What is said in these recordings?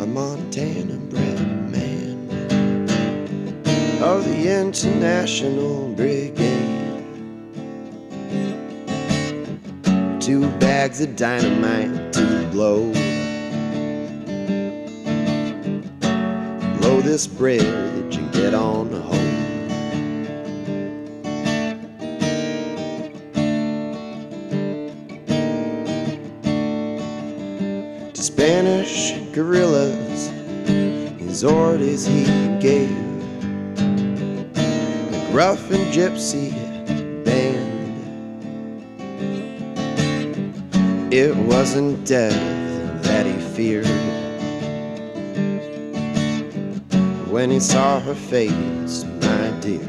Montana bred man of the International Brigade. 2 bags of dynamite to blow this bridge and get on home. To Spanish guerrillas, his orders he gave. A gruff and gypsy band. It wasn't death that he feared when he saw her face, my dear.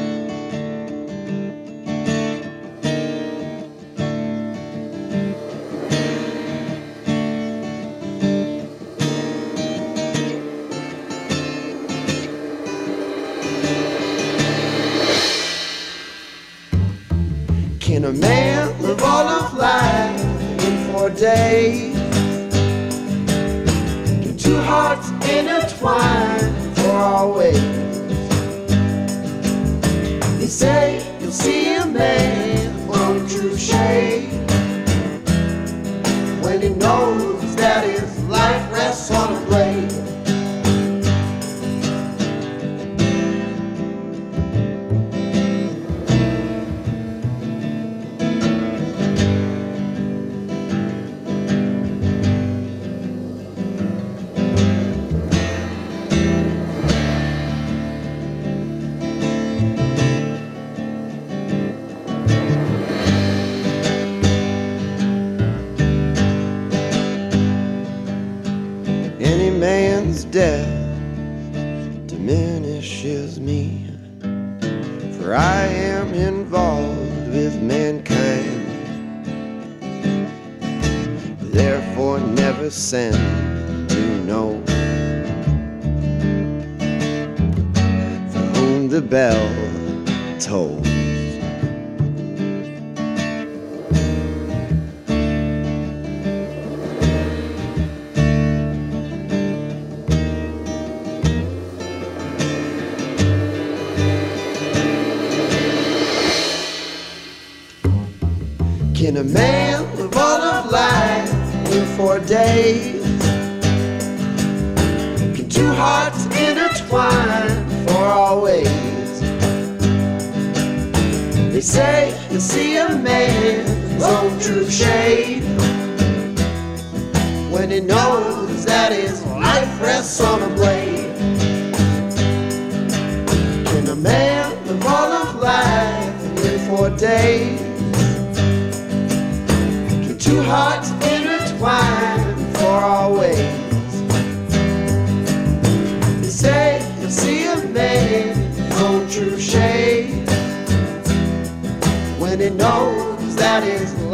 Can a man live all of life in 4 days? Can 2 hearts intertwine for always? They say you'll see a man on true shade when he knows that his life rests on a blade. Any man's death diminishes me, for I am involved with mankind. Therefore never send to know for whom the bell tolls. Can a man live all of life in 4 days? Can 2 hearts intertwine for always? They say you see a man's own true shade when he knows that his life rests on a blade. Can a man live all of life in 4 days? 2 hearts intertwine for always. They say you'll see a man's own true shade when he knows that his